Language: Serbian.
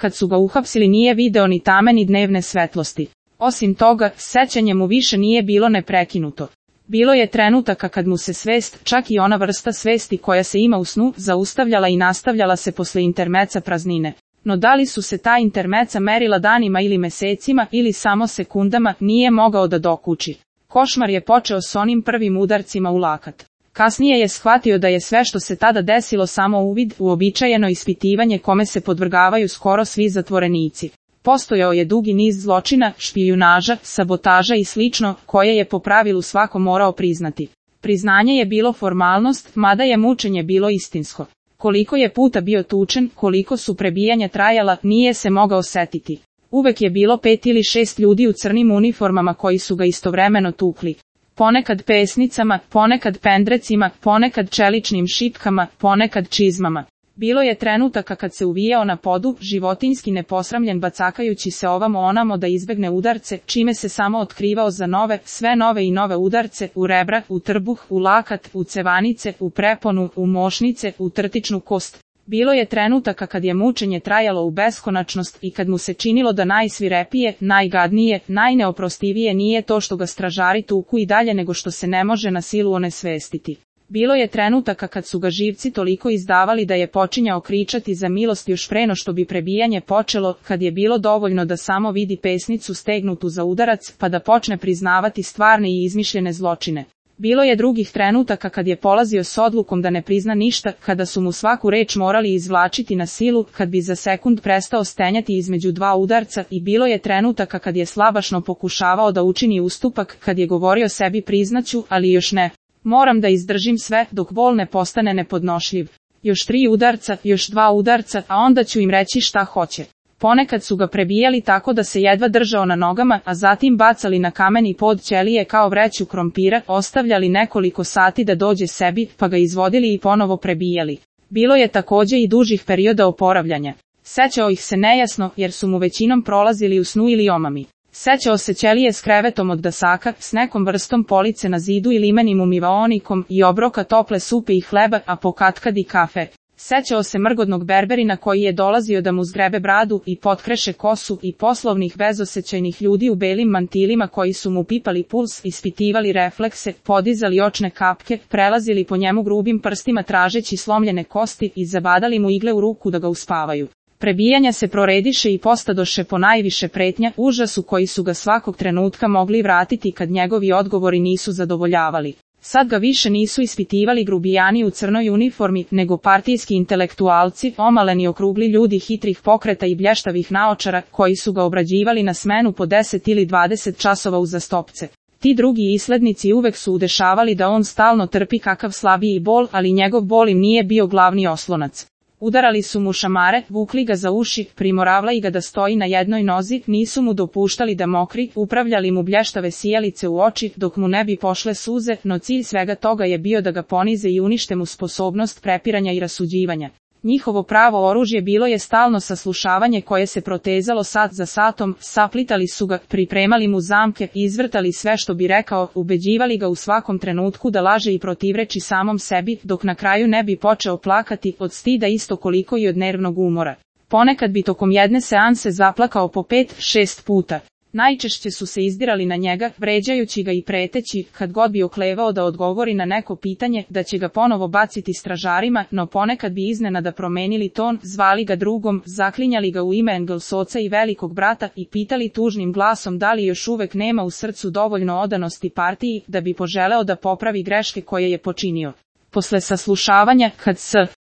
Kad su ga uhapsili nije video ni tame ni dnevne svetlosti. Osim toga, sećanje mu više nije bilo neprekinuto. Bilo je trenutaka kad mu se svest, čak i ona vrsta svesti koja se ima u snu, zaustavljala i nastavljala se posle intermeca praznine. No da li su se ta intermeca merila danima ili mesecima ili samo sekundama, nije mogao da dokuči. Košmar je počeo s onim prvim udarcima u lakat. Kasnije je shvatio da je sve što se tada desilo samo uvid, uobičajeno ispitivanje kome se podvrgavaju skoro svi zatvorenici. Postojao je dugi niz zločina, špijunaža, sabotaža i slično, koje je po pravilu svako morao priznati. Priznanje je bilo formalnost, mada je mučenje bilo istinsko. Koliko je puta bio tučen, koliko su prebijanja trajala, nije se mogao setiti. Uvek je bilo 5 ili 6 ljudi u crnim uniformama koji su ga istovremeno tukli. Ponekad pesnicama, ponekad pendrecima, ponekad čeličnim šipkama, ponekad čizmama. Bilo je trenutaka kad se uvijao na podu, životinjski neposramljen bacakajući se ovamo onamo da izbegne udarce, čime se samo otkrivao za nove, sve nove i nove udarce, u rebra, u trbuh, u lakat, u cevanice, u preponu, u mošnice, u trtičnu kost. Bilo je trenutaka kad je mučenje trajalo u beskonačnost i kad mu se činilo da najsvirepije, najgadnije, najneoprostivije nije to što ga stražari tuku i dalje nego što se ne može na silu onesvestiti. Bilo je trenutaka kad su ga živci toliko izdavali da je počinjao kričati za milost još pre no što bi prebijanje počelo, kad je bilo dovoljno da samo vidi pesnicu stegnutu za udarac pa da počne priznavati stvarne i izmišljene zločine. Bilo je drugih trenutaka kad je polazio s odlukom da ne prizna ništa, kada su mu svaku reč morali izvlačiti na silu, kad bi za sekund prestao stenjati između dva udarca i bilo je trenutaka kad je slabašno pokušavao da učini ustupak, kad je govorio sebi priznaću, ali još ne. Moram da izdržim sve, dok bol ne postane nepodnošljiv. Još 3 udarca, još 2 udarca, a onda ću im reći šta hoće. Ponekad su ga prebijali tako da se jedva držao na nogama, a zatim bacali na kameni pod ćelije kao vreću krompira, ostavljali nekoliko sati da dođe sebi, pa ga izvodili i ponovo prebijali. Bilo je takođe i dužih perioda oporavljanja. Sećao ih se nejasno, jer su mu većinom prolazili u snu ili omami. Sećao se ćelije s krevetom od dasaka, s nekom vrstom police na zidu i limenim umivaonikom i obroka tople supe i hleba, a pokatkad i kafe. Sećao se mrgodnog berberina koji je dolazio da mu zgrebe bradu i potkreše kosu i poslovnih bezosećajnih ljudi u belim mantilima koji su mu pipali puls, ispitivali reflekse, podizali očne kapke, prelazili po njemu grubim prstima tražeći slomljene kosti i zabadali mu igle u ruku da ga uspavaju. Prebijanja se prorediše i postadoše po najviše pretnja, užasu koji su ga svakog trenutka mogli vratiti kad njegovi odgovori nisu zadovoljavali. Sad ga više nisu ispitivali grubijani u crnoj uniformi, nego partijski intelektualci, omaleni okrugli ljudi hitrih pokreta i blještavih naočara, koji su ga obrađivali na smenu po 10 ili 20 časova uzastopce. Ti drugi islednici uvek su udešavali da on stalno trpi kakav slabiji bol, ali njegov bol im nije bio glavni oslonac. Udarali su mu šamare, vukli ga za uši, primoravali ga da stoji na jednoj nozi, nisu mu dopuštali da mokri, upravljali mu blještave sijalice u oči, dok mu ne bi pošle suze, no cilj svega toga je bio da ga ponize i unište mu sposobnost prepiranja i rasuđivanja. Njihovo pravo oružje bilo je stalno saslušavanje koje se protezalo sat za satom, saplitali su ga, pripremali mu zamke, izvrtali sve što bi rekao, ubeđivali ga u svakom trenutku da laže i protivreči samom sebi, dok na kraju ne bi počeo plakati od stida isto koliko i od nervnog umora. Ponekad bi tokom jedne seanse zaplakao po 5-6 puta. Najčešće su se izdirali na njega, vređajući ga i preteći, kad god bi oklevao da odgovori na neko pitanje, da će ga ponovo baciti stražarima, no ponekad bi iznenada promenili ton, zvali ga drugom, zaklinjali ga u ime Engelsoca i velikog brata i pitali tužnim glasom da li još uvek nema u srcu dovoljno odanosti partiji, da bi poželeo da popravi greške koje je počinio. Posle saslušavanja, kad S.